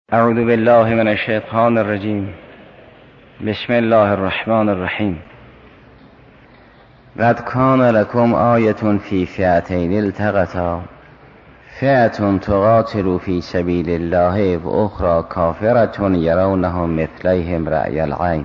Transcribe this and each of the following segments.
اعوذ بالله من الشیطان الرجیم. بسم الله الرحمن الرحیم. قد کان لکم آیة فی فئتین التقطا فئة تقاتل فی سبیل الله و اخری کافرة یرونهم مثلیهم رأی العین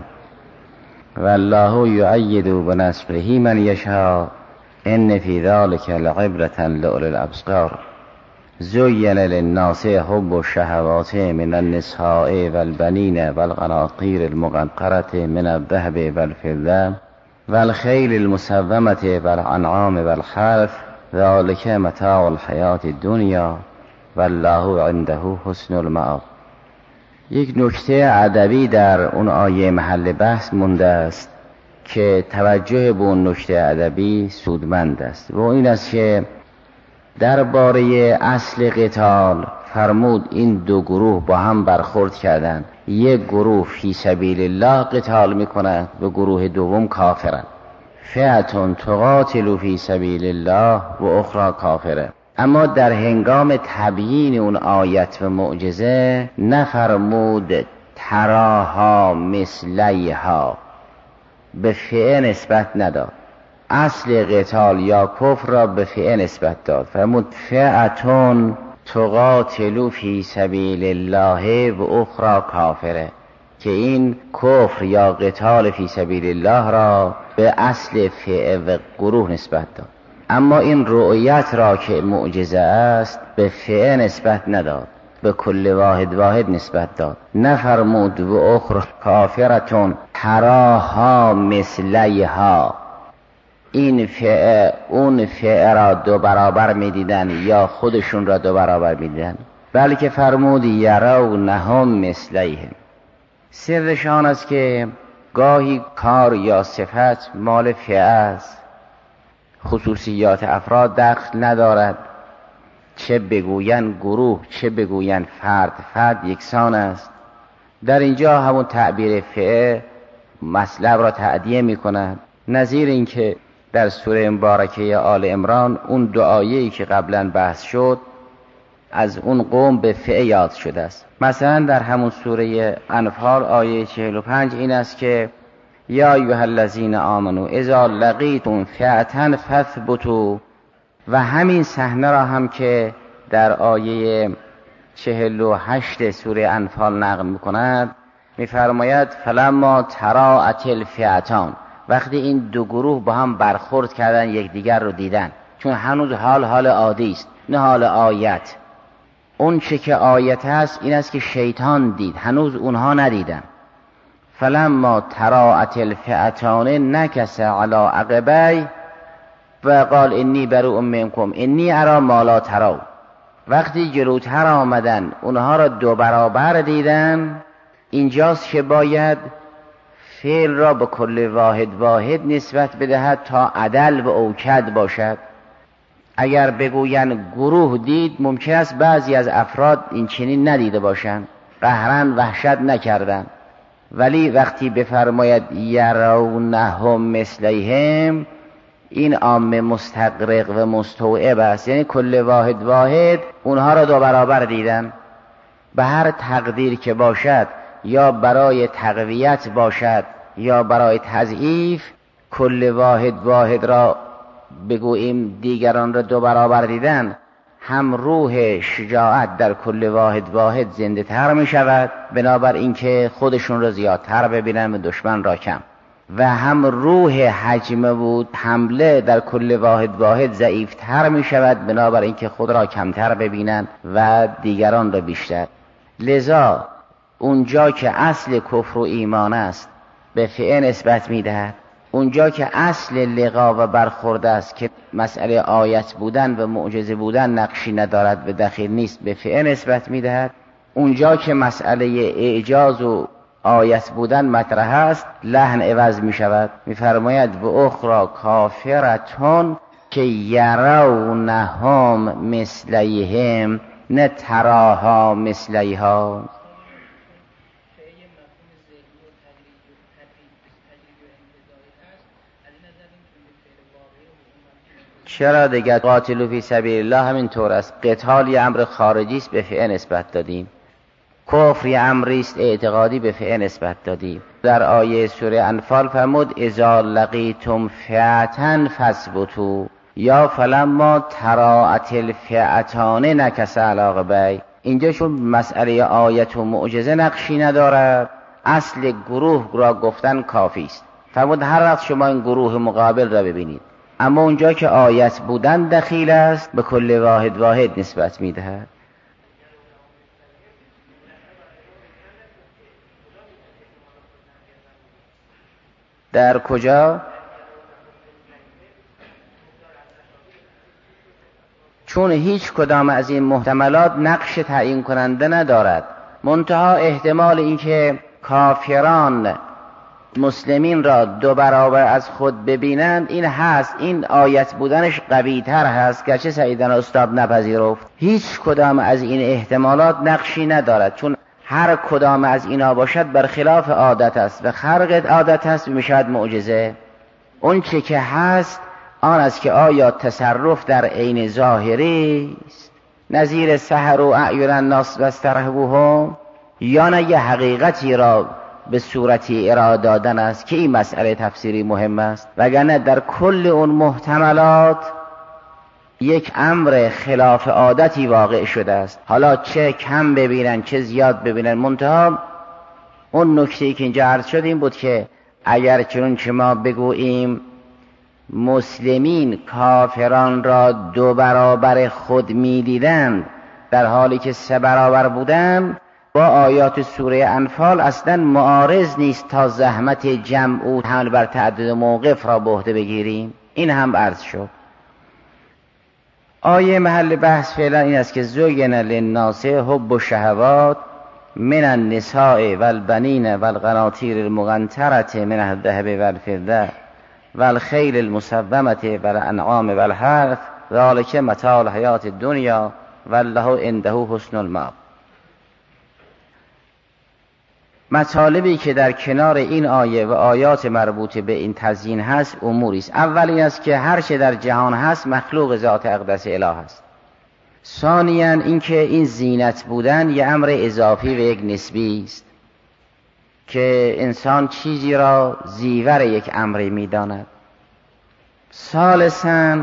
والله یؤید بنصره من یشاء ان فی ذلک لعبرة لأولی الابصار. زین للناس حب الشهوات من النساء والبنین والقناطیر المقنطرة من الذهب والفضة والخیل المسومة والانعام والحرث ذلک متاع الحیاة الدنیا والله عنده حسن المآب. یک نکته ادبی در اون آیه محل بحث مونده است که توجه به اون نکته ادبی سودمند است و این است که درباره اصل قتال فرمود این دو گروه با هم برخورد کردند. یک گروه فی سبیل الله قتال میکنند و گروه دوم کافرند. فئة تقاتل فی سبیل الله و اخری کافره. اما در هنگام تبیین اون آیت و معجزه نفرمود تراها مثلیها، به فئه نسبت نداد. اصل قتال یا کفر را به فئه نسبت داد. فرمود فئة تقاتل فی سبیل الله و اخری کافره، که این کفر یا قتال فی سبیل الله را به اصل فئه و گروه نسبت داد. اما این رؤیت را که معجزه است به فئه نسبت نداد، به کل واحد نسبت داد. نفرمود و اخری کافرة تراها مثلیها، این فئه اون فئه را دو برابر می‌دیدن یا خودشون را دو برابر می‌دیدن، بلکه فرمود یرونهم مثلیهم. سرشان است که گاهی کار یا صفت مال فئه است، خصوصیات افراد دخل ندارد، چه بگوین گروه چه بگوین فرد یکسان است. در اینجا همون تعبیر فئه مطلب را تأدیه می‌کند، نظیر اینکه در سوره مبارکه آل عمران اون دو آیه‌ای که قبلا بحث شد از اون قوم به فئه یاد شده است. مثلا در همون سوره انفال آیه 45 این است که یا ایها الذین آمنوا اذا لقیتم فئة فاثبتوا، و همین صحنه را هم که در آیه 48 سوره انفال نقل می‌کند می‌فرماید فلما تراءت الفئتان، وقتی این دو گروه با هم برخورد کردن یکدیگر رو دیدن، چون هنوز حال عادی است نه حال آیت. اون چه که آیت است این است که شیطان دید، هنوز اونها ندیدن. فلما تراءت الفئتان نکس علی عقبی و قال انی بریء منکم انی اری ما لا ترون. وقتی جلوتر آمدن اونها را دو برابر دیدن، اینجاست که باید فعل را به کل واحد نسبت بدهد تا عدل و اوکد باشد. اگر بگوین گروه دید ممکن است بعضی از افراد این چنین ندیده باشند، قهرن وحشت نکردند، ولی وقتی بفرماید یرونهم مثلیهم این عام مستغرق و مستوعب است، یعنی کل واحد اونها را دو برابر دیدن. به هر تقدیر که باشد، یا برای تقویت باشد یا برای تضعیف، کل واحد را بگوییم دیگران را دو برابر دیدن، هم روح شجاعت در کل واحد زنده تر می شود، بنابر اینکه خودشون را زیادتر ببینن و دشمن را کم، و هم روح حجمه بود حمله در کل واحد ضعیف تر می شود، بنابر اینکه خود را کمتر ببینن و دیگران را بیشتر. لذا اونجا که اصل کفر و ایمان است به فئه نسبت میدهد، اونجا که اصل لقا و برخورد است که مسئله آیت بودن و معجزه بودن نقشی ندارد و دخیل نیست به فئه نسبت میدهد. اونجا که مسئله اعجاز و آیت بودن مطرح است لحن عوض می شود، می فرماید و اخری کافرتون که یرونهم مثلیهم، نه تراها مثلیها. چرا دیگر قاتلوا فی سبیل الله همین طور است؟ قتال یه امر خارجی است به فئه نسبت دادیم. کفر یه امریست اعتقادی به فعل نسبت دادیم. در آیه سوره انفال فرمود اذا لقیتم فئة فاثبتوا یا فلما تراءت الفئتان نکص علی عقبیه. اینجا چون مسئله آیت و معجزه نقشی ندارد، اصل گروه را گفتن کافی است. فرمود هر وقت شما این گروه مقابل را ببینید، اما اونجا که آیت بودن دخیل است به کل واحد نسبت میدهد. در کجا؟ چون هیچ کدام از این محتملات نقش تعیین کننده ندارد، منتها احتمال اینکه کافران مسلمین را 2 برابر از خود ببینند این هست. این آیت بودنش قوی تر هست، گرچه سعیدن استاد نپذیرفت. هیچ کدام از این احتمالات نقشی ندارد، چون هر کدام از اینا باشد برخلاف عادت است و خرق عادت است میشود معجزه. اون چه که هست آن است که آیا تصرف در عین ظاهری است نظیر سحر و اعین الناس و استرهبوهم، یا نه یه حقیقتی را به صورتی ارائه دادن است که این مسئله تفسیری مهم است. وگرنه در کل اون محتملات یک امر خلاف عادتی واقع شده است. حالا چه کم ببینن چه زیاد ببینن، منتها اون نکته‌ای که اینجا عرض شد این بود که اگر چنانچه ما بگوییم مسلمین کافران را 2 برابر خود می‌دیدند در حالی که 3 برابر بودند، با آیات سوره انفال اصلا معارض نیست تا زحمت جمع و حمل بر تعدد موقف را به عهده بگیریم. این هم عرض شد. آیه محل بحث فعلا این است که زین للناس حب الشهوات من النساء والبنین والقناطیر المقنطرة من الذهب والفضة والخیل المسومة والانعام والحرث ذلک متاع الحیات الدنیا والله عنده حسن المآب. مطالبی که در کنار این آیه و آیات مربوط به این تزیین هست اموری است. اول این است که هر چه در جهان هست مخلوق ذات اقدس اله است. ثانیاً اینکه این زینت بودن یه امر اضافی و یک نسبی است که انسان چیزی را زیور یک امری می‌داند. ثالثاً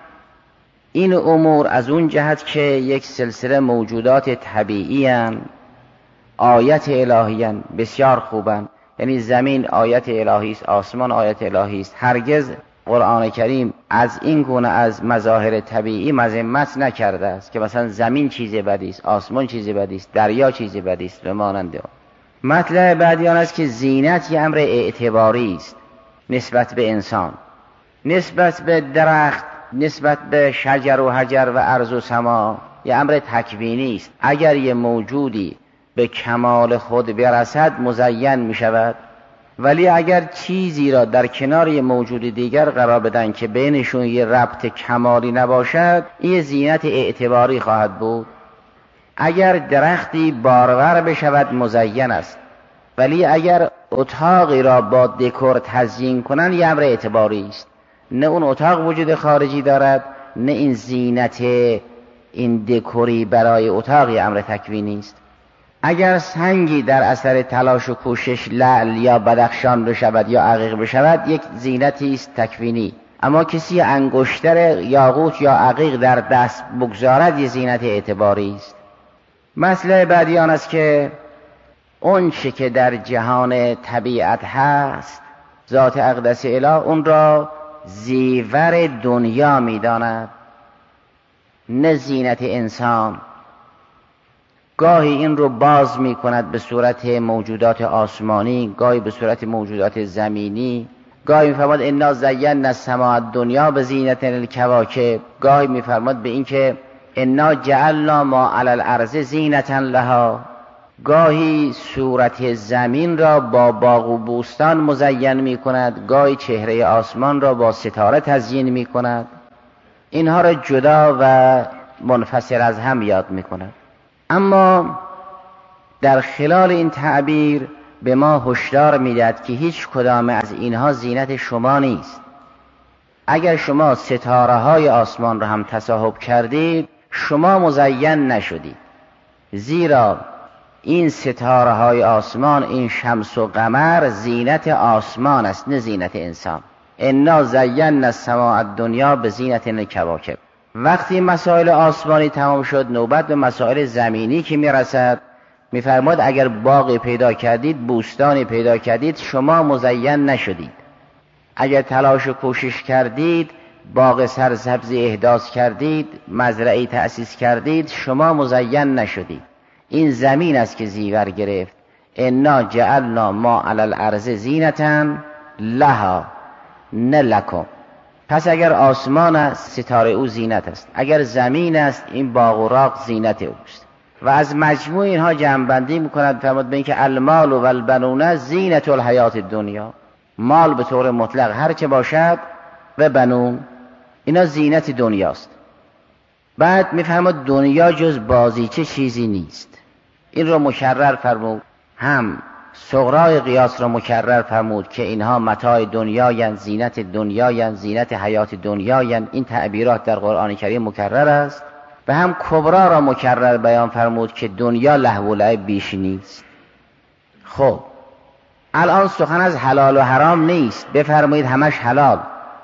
این امور از اون جهت که یک سلسله موجودات طبیعی هستند، آیت الهی هستند، بسیار خوبند. یعنی زمین آیت الهی است، آسمان آیت الهی است. هرگز قرآن کریم از این گونه از مظاهر طبیعی مذمت نکرده است که مثلا زمین چیز بدی است، آسمان چیز بدی است، دریا چیز بدی است و مانند آن. مطلب بعدی آن است که زینت یه امر اعتباری است نسبت به انسان، نسبت به درخت، نسبت به شجر و حجر و ارض و سما یه امر تکوینی است. اگر یه موجودی به کمال خود برسد مزین می شود، ولی اگر چیزی را در کنار یه موجود دیگر قرار بدن که بینشون یه ربط کمالی نباشد، این زینت اعتباری خواهد بود. اگر درختی بارور بشود مزین است، ولی اگر اتاقی را با دکور تزیین کنن یه امر اعتباری است. نه اون اتاق وجود خارجی دارد، نه این زینت این دکوری برای اتاقی امر تکوینی است. اگر سنگی در اثر تلاش و کوشش لعل یا بدخشان بشود یا عقیق بشود یک زینتی است تکوینی، اما کسی انگشتر یاقوت یا عقیق در دست بگذارد یک زینت اعتباری است. مسئله بعدی آن است که اون چه که در جهان طبیعت هست ذات اقدس اله اون را زیور دنیا می‌داند، نه زینت انسان. گاهی این رو باز می کند به صورت موجودات آسمانی، گاهی به صورت موجودات زمینی. گاهی می فرماد انا زینا السماء الدنیا بزینة الکواکب، گاهی می فرماد به این که انا جعلنا ما علی الارض زینة لها. گاهی صورت زمین را با باغ و بوستان مزین می کند، گاهی چهره آسمان را با ستاره تزیین می کند. اینها را جدا و منفصل از هم یاد می کند. اما در خلال این تعبیر به ما هشدار می‌دهد که هیچ کدام از اینها زینت شما نیست. اگر شما ستاره‌های آسمان را هم تصاحب کردید شما مزین نشدید، زیرا این ستاره های آسمان، این شمس و قمر زینت آسمان است، نه زینت انسان. انا زینا السماء الدنیا بزینت الکواکب. وقتی مسائل آسمانی تمام شد، نوبت به مسائل زمینی که میرسد، میفرماد اگر باغی پیدا کردید، بوستانی پیدا کردید، شما مزین نشدید. اگر تلاش و کوشش کردید، باغ سرسبزی احداث کردید، مزرعی تأسیس کردید، شما مزین نشدید. این زمین است که زیور گرفت. انا جعلنا ما علی الارض زینة لها نه لکم. پس اگر آسمان است، ستاره او زینت است. اگر زمین است، این باغ و راغ زینت اوست. و از مجموع اینها جمع‌بندی می‌کند فرمود به اینکه المال و البنون زینت الحیات الدنیا. مال به طور مطلق هر چه باشد و بنون، اینا زینت دنیاست. بعد می‌فرماد دنیا جز بازیچه چیزی نیست. این رو مکرر فرمود. هم صغرای قیاس را مکرر فرمود که اینها متاع دنیایند، زینت دنیایند، زینت حیات دنیایند. این تعبیرات در قرآن کریم مکرر است. و هم کبرا را مکرر بیان فرمود که دنیا لهو و لعب بیش نیست. خب الان سخن از حلال و حرام نیست، بفرمایید همش حلال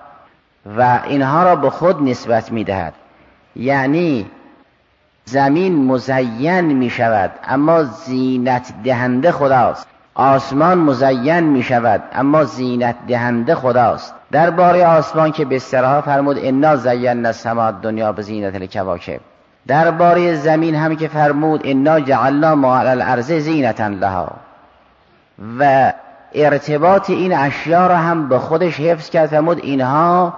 و اینها را به خود نسبت میدهد. یعنی زمین مزین می شود اما زینت دهنده خداست. آسمان مزین می شود اما زینت دهنده خداست. درباره آسمان که به اصطلاح فرمود انا زینا السماء الدنیا بزینت الکواکب. درباره زمین هم که فرمود انا جعلنا ما علی الارض زینة لها. و ارتباط این اشیاء را هم به خودش حفظ کرد. فرمود اینها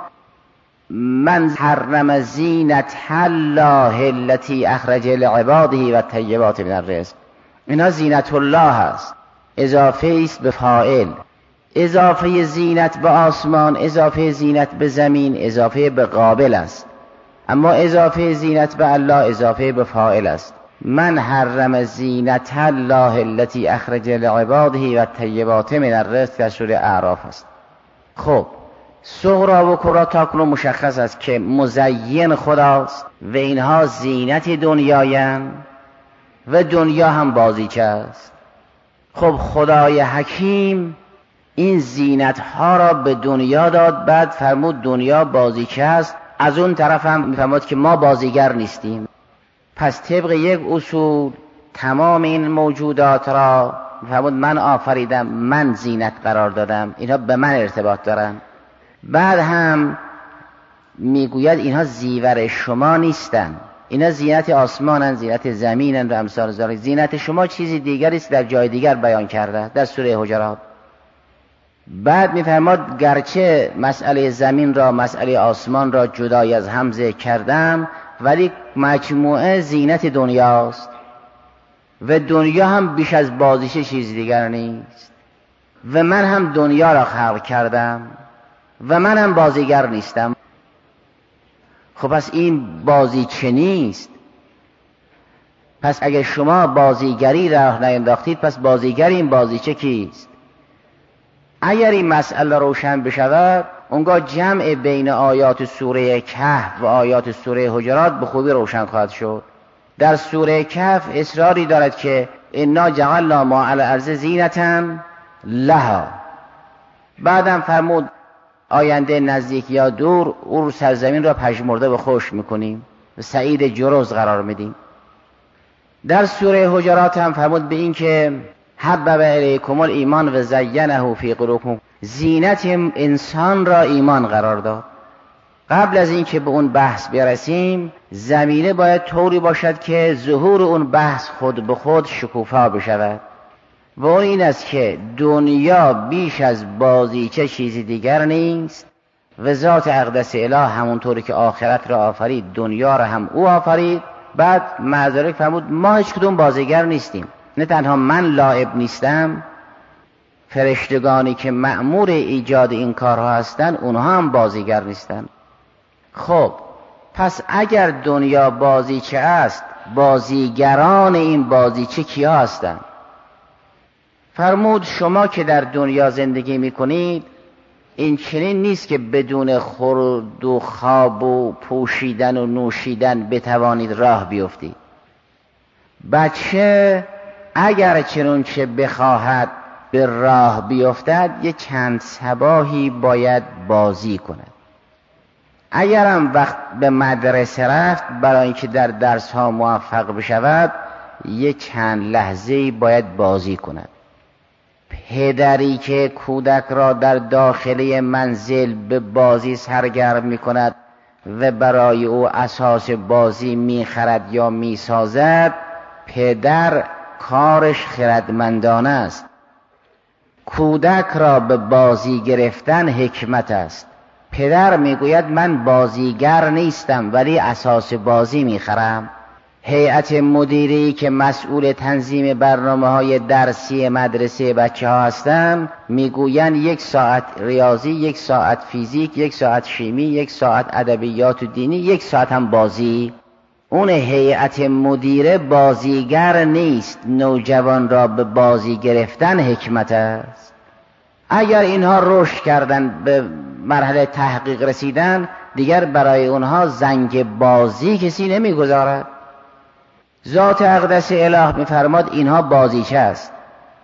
من حرم زینت الله التي اخرج لعباده و الطیبات من الرزق. اینها زینت الله است، اضافه است به فاعل. اضافه زینت به آسمان، اضافه زینت به زمین، اضافه به قابل است. اما اضافه زینت به الله اضافه به فاعل است. من حرم زینت الله التي اخرج لعباده و الطیبات من الرزق در سوره اعراف است. خب صغرا و کبرا تاکنون مشخص است که مزین خداست و اینها زینت دنیایند و دنیا هم بازیچه است. خب خدای حکیم این زینت ها را به دنیا داد، بعد فرمود دنیا بازیچه است. از اون طرف هم میفرماد که ما بازیگر نیستیم. پس طبق یک اصول تمام این موجودات را میفرمود من آفریدم، من زینت قرار دادم، اینها به من ارتباط دارن. بعد هم میگوید اینها زیور شما نیستن، اینا زینت آسمانن، زینت زمینن و امثال ذالک. زینت شما چیزی دیگری است، در جای دیگر بیان کرده در سوره حجرات. بعد میفرماد گرچه مسئله زمین را، مسئله آسمان را جدای از هم ذکر کردم، ولی مجموعه زینت دنیاست و دنیا هم بیش از بازیچه چیز دیگر نیست. و من هم دنیا را خلق کردم و من هم بازیگر نیستم. خب پس این بازیچه نیست. پس اگر شما بازیگری را نینداختید، پس بازیگر این بازیچه کیست؟ اگر این مسئله روشن بشود، اونگاه جمع بین آیات سوره کهف و آیات سوره حجرات به خوبی روشن خواهد شد. در سوره کهف اصراری دارد که انا جعلنا ما علی الارض زینة لها. بعدم فرمود آینده نزدیک یا دور او سرزمین را پژمرده و خشک میکنیم و سعید جرز قرار میدیم. در سوره حجرات هم فرمود به این که حبب الیکم الایمان و زینه فی قلوبکم. زینت انسان را ایمان قرار داد. قبل از این که به اون بحث برسیم، زمینه باید طوری باشد که ظهور اون بحث خود به خود شکوفا بشود و اون این است که دنیا بیش از بازیچه چیزی دیگر نیست و ذات اقدس اله همونطوری که آخرت را آفرید، دنیا را هم او آفرید. بعد معذرت فرمود ما هیچ کدوم بازیگر نیستیم. نه تنها من لایب نیستم، فرشتگانی که مأمور ایجاد این کارها هستند اونها هم بازیگر نیستند. خب پس اگر دنیا بازیچه است، بازیگران این بازیچه کیا هستند؟ فرمود شما که در دنیا زندگی میکنید، این چنین نیست که بدون خورد و خواب و پوشیدن و نوشیدن بتوانید راه بیفتید. بچه اگر چنانچه بخواهد به راه بیفتد یه چند صباحی باید بازی کند. اگرم وقت به مدرسه رفت برای اینکه در درس ها موفق بشود یه چند لحظه‌ای باید بازی کند. پدری که کودک را در داخل منزل به بازی سرگرم می کند و برای او اساس بازی می خرد یا می سازد، پدر کارش خردمندانه است. کودک را به بازی گرفتن حکمت است. پدر میگوید من بازیگر نیستم ولی اساس بازی میخرم. هیئت مدیری که مسئول تنظیم برنامه‌های درسی مدرسه بچه ها هستن میگوین 1 ساعت ریاضی، 1 ساعت فیزیک، 1 ساعت شیمی، 1 ساعت ادبیات و دینی، 1 ساعت هم بازی. اون هیئت مدیره بازیگر نیست، نوجوان را به بازی گرفتن حکمت است. اگر اینها رشد کردن به مرحله تحقیق رسیدن دیگر برای اونها زنگ بازی کسی نمیگذارد. ذات اقدس اله میفرماد اینها بازیچه است.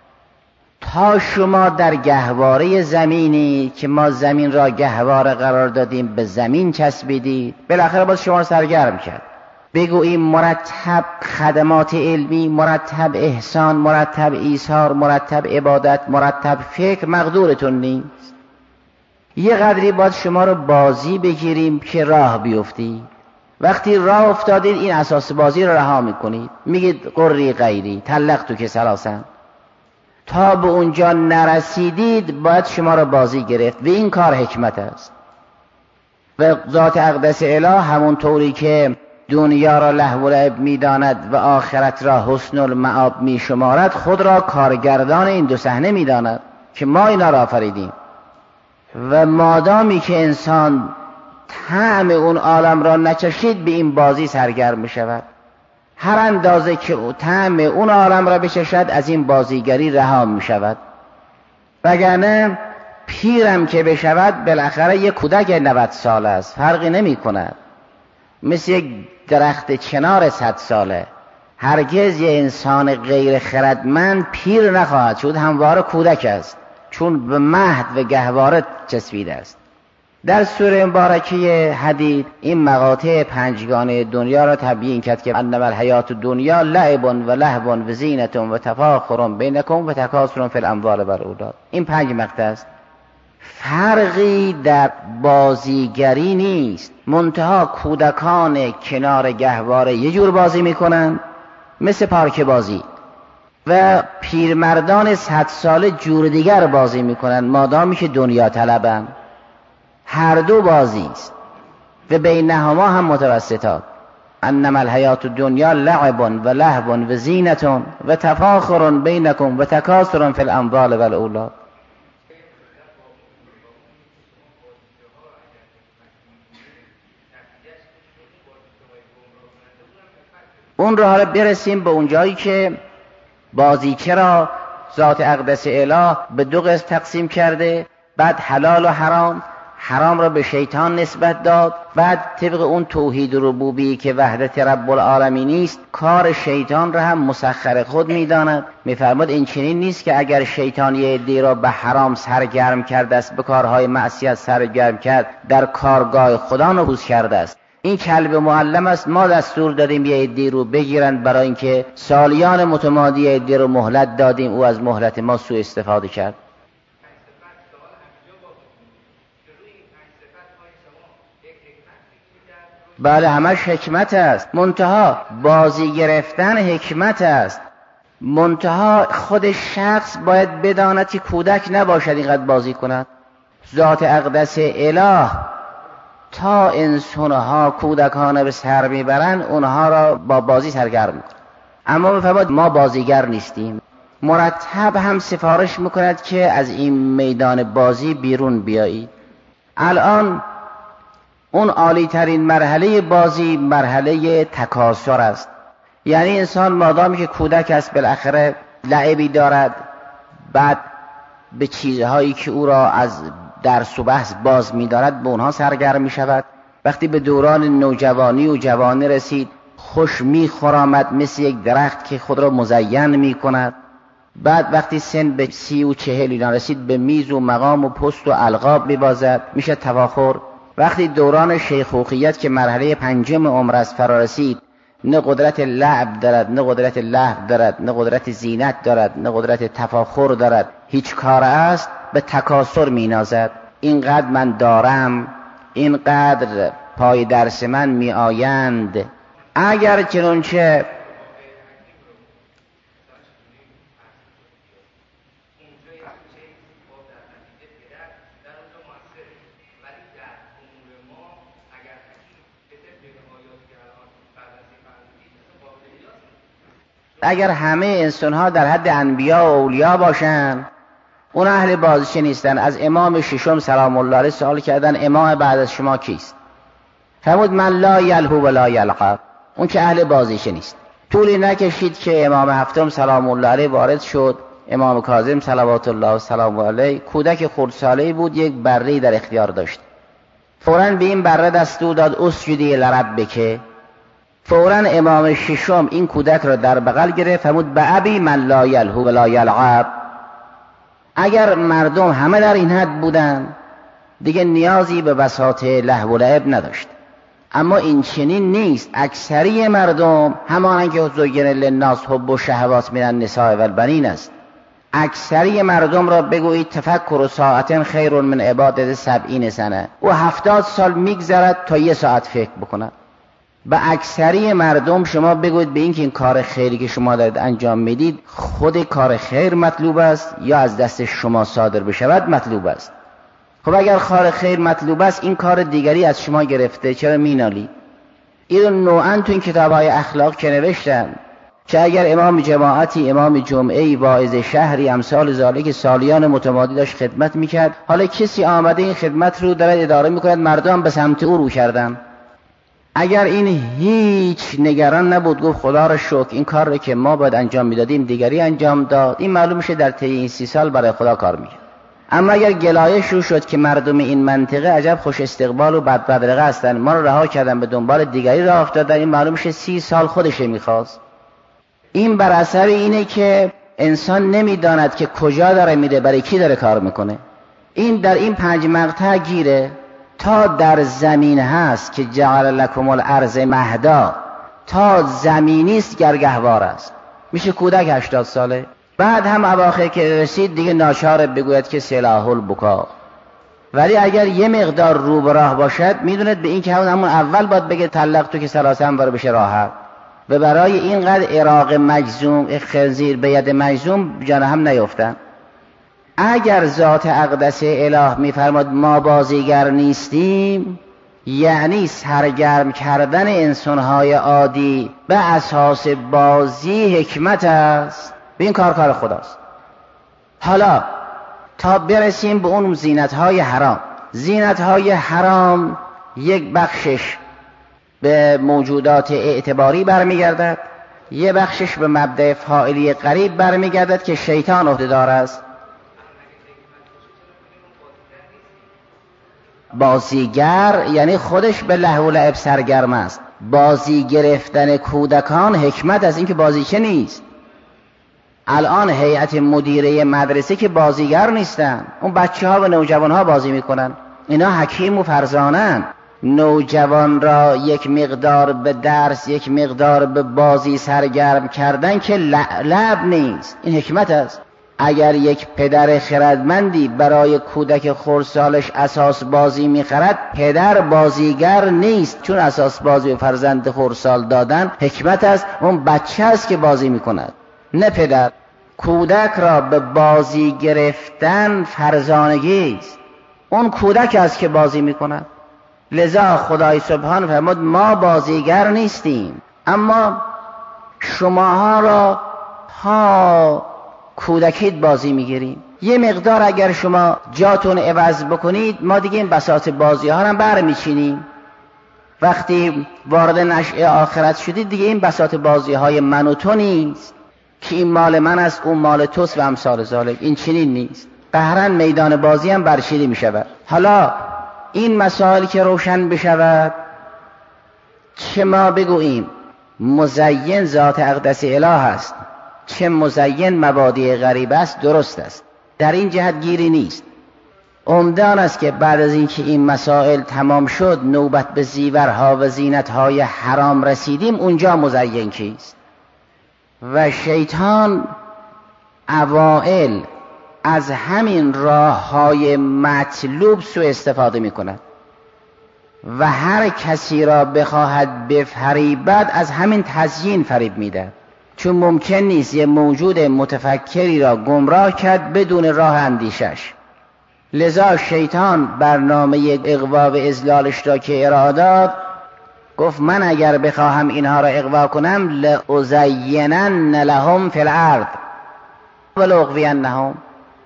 تا شما در گهواره زمینی که ما زمین را گهواره قرار دادیم به زمین چسبیدید، بالاخره باز شما را سرگرم کرد. بگو این مرتب خدمات علمی، مرتب احسان، مرتب ایثار، مرتب عبادت، مرتب فکر مقدورتون نیست. یه قدری باید شما رو بازی بگیریم که راه بیفتی. وقتی راه افتادید این اساس بازی رو رها میکنید، میگید قری غیری طلقتو که ثلاثا. تا به اونجا نرسیدید باید شما رو بازی گرفت و این کار حکمت است. و ذات اقدس اله همون طوری که دنیا را لهو و لعب میداند و آخرت را حسن المآب میشمارد، خود را کارگردان این دو صحنه میداند که ما اینا را آفریدیم. و مادامی که انسان طعم اون عالم را نچشید به این بازی سرگرم میشود. هر اندازه که طعم اون عالم را بچشد از این بازیگری رها میشود. وگرنه پیرم که بشود بالاخره یک کودک 90 ساله است، فرقی نمی کند. مثل یک درخت چنار 100 ساله. هرگز یه انسان غیر خردمند پیر نخواهد شد، همواره کودک است، چون به مهد و گهواره چسبیده است. در سوره مبارکه حدید این مقاطع پنجگانه دنیا را تبیین کرد که انما الحیات الدنیا لعب و لهو و زینة و تفاخر بینکم و تکاثر فی الاموال والاولاد. این 5 مقطع است. فرقی در بازیگری نیست، منتها کودکان کنار گهواره یه جور بازی میکنن مثل پارک بازی و پیرمردان 100 ساله جور دیگر بازی میکنن مادامی که دنیا طلبن. هر دو بازی است و بینهما هم متوسطات. انما الحیات الدنیا لعب و لهو و زینة و تفاخر بینکم و تکاثر فی الاموال والاولاد. اون رو حالا برسیم به اونجایی که بازیچه را ذات اقدس اله به 2 قسم تقسیم کرده، بعد حلال و حرام. حرام را به شیطان نسبت داد، بعد طبق اون توحید ربوبی که وحدت رب العالمین است کار شیطان را هم مسخر خود میداند. میفرماد این چنین نیست که اگر شیطان یه عده‌ای را به حرام سرگرم کرده است، به کارهای معصیت سرگرم کرد، در کارگاه خدا نفوذ کرده است. این کلب معلم است. ما دستور دادیم یه عده‌ای رو بگیرن برای اینکه سالیان متمادی عده‌ای رو مهلت دادیم، او از مهلت ما سوء استفاده کرد. بله همش حکمت است، منتها بازی گرفتن حکمت است. منتها خود شخص باید بداند که کودک نباشد اینقدر بازی کند. ذات اقدس اله تا انسانها کودکانه به سر میبرند اونها را با بازی سرگرم میکنند. اما میفرماید ما بازیگر نیستیم. مرتب هم سفارش میکند که از این میدان بازی بیرون بیایید. الان اون عالی ترین مرحله بازی مرحله تکاثر است. یعنی انسان مادامی که کودک است بالاخره لعبی دارد، بعد به چیزهایی که او را از درس و بحث باز می دارد به اونها سرگرم می شود. وقتی به دوران نوجوانی و جوانی رسید خوش میخرامد مثل یک درخت که خود را مزین میکند. بعد وقتی سن به 30 و 40 اینا رسید به میز و مقام و پست و القاب میبازد، میشه تفاخر. وقتی دوران شیخوخیت که مرحله 5 عمر است فرا رسید، نه قدرت لعب دارد، نه قدرت لهو دارد، نه قدرت زینت دارد، نه قدرت تفاخر دارد، هیچ کار است، به تکاسر مینازد. اینقدر من دارم، اینقدر پای درس من می آیند. اگر چنانچه اگر همه انسان‌ها در حد انبیا و اولیاء باشن، اون اهل بازیچه نیستن. از امام ششم سلام الله علیه سوال کردن امام بعد از شما کیست؟ فرمود من لا یلهو ولا یلعب، اون که اهل بازیچه نیست. طولی نکشید که امام هفتم سلام الله علیه وارد شد. امام کاظم صلوات الله و سلام علیه کودک خردساله‌ای بود، یک بره در اختیار داشت. فوراً به این بره دستور داد اسجدی لربک. فوراً امام ششم این کودک را در بغل گرفت، فرمود به ابی من لا یلهو ولا یلعب. اگر مردم همه در این حد بودن دیگه نیازی به بساط لهو و لعب نداشت. اما این چنین نیست. اکثری مردم همانند که زین للناس حب و شهوات من النساء و البنین است. اکثری مردم را بگویید تفکر ساعتن خیر من عبادت 70 سنه، و 70 سال میگذرد تا 1 ساعت فکر بکند. به اکثری مردم شما بگویید به این که این کار خیری که شما دارید انجام میدید خود کار خیر مطلوب است یا از دست شما صادر بشود مطلوب است. خب اگر کار خیر مطلوب است، این کار دیگری از شما گرفته، چرا مینالید؟ این نوعا تو این کتاب‌های اخلاق که نوشتن که اگر امام جماعتی، امام جمعه‌ای، واعظ شهری امثال ذالک سالیان متمادی داشت خدمت میکرد، حالا کسی آمده این خدمت رو داره اداره میکند، مردم به سمت او رو کردن. اگر این هیچ نگران نبود، گفت خدا را شکر این کار رو که ما باید انجام میدادیم دیگری انجام داد، این معلوم میشه در طی این 30 سال برای خدا کار میکرد. اما اگر گلایه شروع شد که مردم این منطقه عجب خوش استقبال و بدبدرقه هستن، ما رو رها کردن به دنبال دیگری راه افتادن، این معلوم میشه 30 سال خودشه میخواست. این بر اثر اینه که انسان نمیداند که کجا داره میره، برای کی داره کار میکنه. این در این 5 مقطع گیره. تا در زمین هست که جعل لکم الارض مهدا، تا زمینیست گرگهوار است، میشه کودک 80 ساله. بعد هم اواخر که رسید دیگه ناچار بگوید که سلاح البکا. ولی اگر یه مقدار رو به راه باشد میدوند به این که همون اول باید بگه طلق تو که سلاسه هم باره بشه راحت. و برای اینقدر عراق مجزوم خنزیر به ید مجزوم جان هم نیفتن. اگر ذات اقدس اله میفرماد ما بازیگر نیستیم، یعنی سرگرم کردن انسانهای عادی به اساس بازی حکمت است. به این کار خداست. حالا تا برسیم به اون زینتهای حرام. زینتهای حرام یک بخشش به موجودات اعتباری برمیگردد، یک بخشش به مبدأ فاعلی قریب برمیگردد که شیطان عهده‌دار است. بازیگر یعنی خودش به لهو و لعب سرگرم است. بازی گرفتن کودکان حکمت از این که بازیچه نیست. الان هیئت مدیره مدرسه که بازیگر نیستن، اون بچه ها و نوجوان ها بازی میکنن. اینا حکیم و فرزانن. نوجوان را یک مقدار به درس، یک مقدار به بازی سرگرم کردن که لعب نیست، این حکمت است. اگر یک پدر خردمندی برای کودک خردسالش اساس بازی میخرد، پدر بازیگر نیست، چون اساس بازی و فرزند خردسال دادن حکمت است. اون بچه است که بازی میکند، نه پدر. کودک را به بازی گرفتن فرزانگی است، اون کودک است که بازی میکند. لذا خدای سبحان فرمود ما بازیگر نیستیم، اما شماها را کودکیت بازی میگیریم. یه مقدار اگر شما جاتون عوض بکنید، ما دیگه این بساط بازی ها رو برمیچینیم. وقتی وارد نشأه آخرت شدید دیگه این بساط بازی های من و تو نیست که این مال من است اون مال توست و امثال ذالک. این چنین نیست. قهرن میدان بازی هم برچیده میشود. حالا این مسائل که روشن بشود، چه ما بگوییم مزین ذات اقدس اله است، چه مزین مبادی غریب است، درست است. در این جهت گیری نیست. عمده آن است که بعد از اینکه این مسائل تمام شد، نوبت به زیورها و زینتهای حرام رسیدیم، اونجا مزین کیست؟ و شیطان اوائل از همین راههای مطلوب سوء استفاده می کند و هر کسی را بخواهد بفریبد از همین تزیین فریب میدهد، چون ممکن نیست یه موجود متفکری را گمراه کرد بدون راه اندیشش. لذا شیطان برنامه اغوا و اضلالش را که ارادات، گفت من اگر بخواهم اینها را اغوا کنم لأزینن لهم فی الارض ولأغوینهم،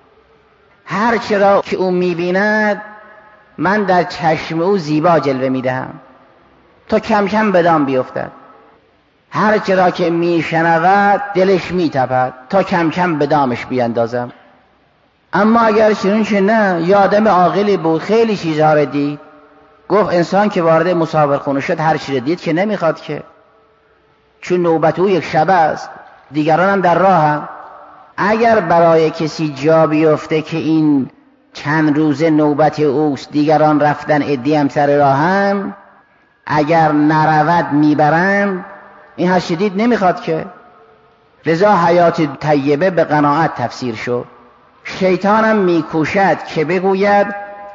هر چرا که او میبیند من در چشم او زیبا جلوه میدهم تا کم کم بدان بیفتد، هر چرا که میشنود دلش میتپد تا کم کم بدامش بیندازم. اما اگر چنین که نه، یادم عاقلی بود، خیلی چیزها را دید. گفت انسان که وارد مسافر خونه شد هر چیز دید که نمیخواد که، چون نوبت او یک شب است، دیگران هم در راه هم. اگر برای کسی جا بیفته که این چند روزه نوبت اوست، دیگران رفتن، عدی هم سر راه هم، اگر نرود میبرن، این هر چیز دید نمیخواد که. لذا حیات طیبه به قناعت تفسیر شد. شیطانم میکوشد که بگوید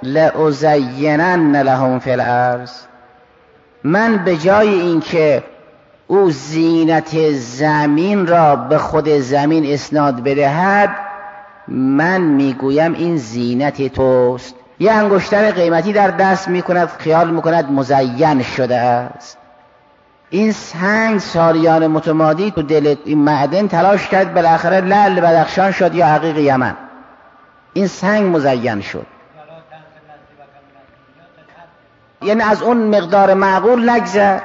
لأزینن لهم فی الارض، من به جای اینکه او زینت زمین را به خود زمین اسناد بدهد، من میگویم این زینت توست. یه انگشتر قیمتی در دست میکند، خیال میکند مزین شده است. این سنگ سالیان متمادی تو دل این معدن تلاش کرد، بالاخره لعل بدخشان شد یا عقیق یمن. این سنگ مزین شد، یعنی از اون مقدار معقول نگذر.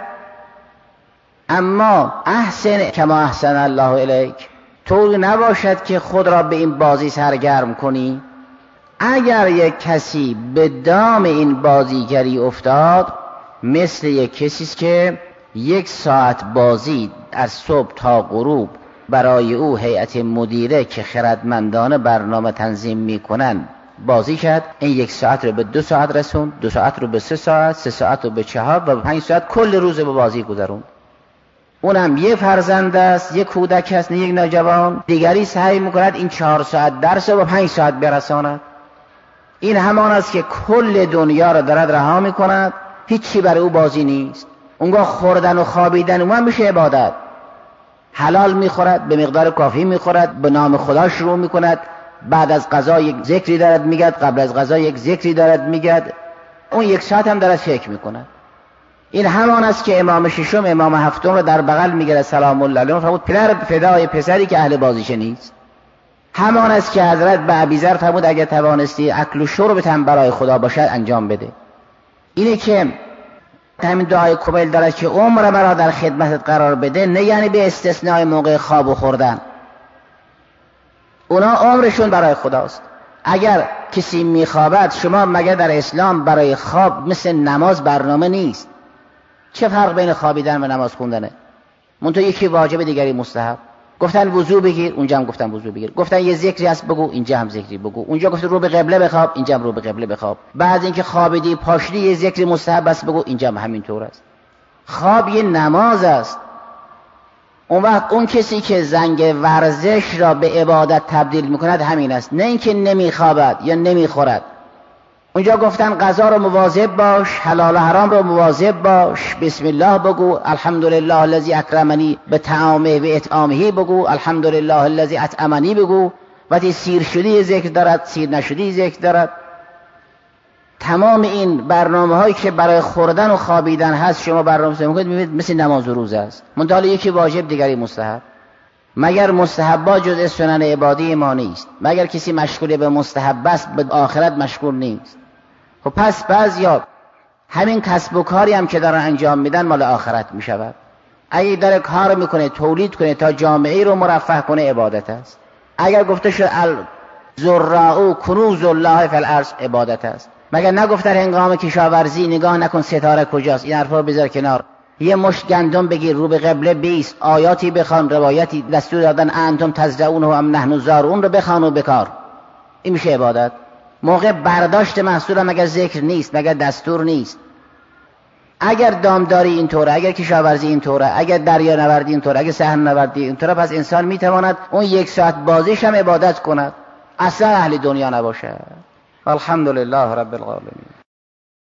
اما احسن کما احسن الله الیک، طوری نباشد که خود را به این بازی سرگرم کنی. اگر یک کسی به دام این بازیگری افتاد، مثل یک کسی است که 1 ساعت بازی از صبح تا غروب برای او هیئت مدیره که خردمندانه برنامه تنظیم میکنن بازی کرد، این 1 ساعت رو به 2 ساعت رسوند، 2 ساعت رو به 3 ساعت، 3 ساعت رو به 4 و 5 ساعت کل روز به بازی گذروند. اونم یه فرزند است، یک کودک است، نه یک نوجوان. دیگری سعی میکند این 4 ساعت درس رو به 5 ساعت برساند. این همان است که کل دنیا را دارد رها میکند، هیچی برای او بازی نیست. اونگاه خوردن و خوابیدن اون میشه عبادت. حلال میخورد، به مقدار کافی میخورد، به نام خدا شروع میکند، بعد از غذا یک ذکری دارد میگد، قبل از غذا یک ذکری دارد میگد، اون 1 ساعت هم دارد فکر میکند. این همان است که امام ششم، امام هفتم رو در بغل میگیره سلام الله علیه، فرمود پدر فدای پسری که اهل بازیشه نیست. همان است که حضرت به ابیذر فرمود اگر توانستی اکل و شربت هم برای خدا باشد انجام بده. اینه که همین دعای کمیل دارد که عمر مرا در خدمتت قرار بده، نه یعنی به استثناء موقع خواب و خوردن. اونا عمرشون برای خداست. اگر کسی میخوابد، شما مگر در اسلام برای خواب مثل نماز برنامه نیست؟ چه فرق بین خوابیدن و نماز خوندنه؟ منتها یکی واجب دیگری مستحب. گفتن وضو بگیر، اونجا هم گفتن وضو بگیر. گفتن یه ذکری هست بگو، اینجا هم ذکری بگو. اونجا گفت رو به قبله بخواب، اینجا هم رو به قبله بخواب. بعد اینکه خوابیدی پاشیدی یه ذکری مستحب است بگو، اینجا هم همینطور است. خواب یه نماز است. اون وقت اون کسی که زنگ ورزش را به عبادت تبدیل میکند همین است، نه اینکه نمیخوابد یا نمیخورد. اونجا گفتن غذا رو مواظب باش، حلال و حرام رو مواظب باش، بسم الله بگو، الحمدلله الذی اکرمنی به طعامه و اطعامه بگو، الحمدلله الذی اطعمنی بگو. وقتی سیر شدی ذکر دارد، سیر نشدی ذکر دارد. تمام این برنامه هایی که برای خوردن و خوابیدن هست شما برنامه میکنید، میبینید مثل نماز و روزه است. منتها یکی واجب دیگری مستحب. مگر مستحبات جز سنن عبادی ما نیست؟ مگر کسی مشغول به مستحب است به آخرت مشغول نیست؟ خب پس بعضیا همین کسب و کاری هم که دارن انجام میدن مال آخرت میشود. اگه داره کار میکنه تولید کنه تا جامعه رو مرفه کنه عبادت است. اگر گفته شد الزراء کنوز الله فی الارض عبادت است. مگر نگفتن هنگام کشاورزی نگاه نکن ستاره کجاست؟ این حرفا بذار کنار. یه مشت گندم بگیر رو به قبله بیست، آیاتی بخوان، روایتی دستور دادن انتم تزرعونه و ام نحن زارعون رو بخوان و بکار. این میشه عبادت. موقع برداشت محصول هم اگر ذکر نیست، مگر دستور نیست. اگر دامداری اینطوره، اگر کشاورزی اینطوره، اگر دریا نوردی اینطوره، اگر صحن نوردی اینطوره، پس انسان میتواند اون 1 ساعت بازیش هم عبادت کند، اصلا اهل دنیا نباشه. الحمدلله رب العالمین.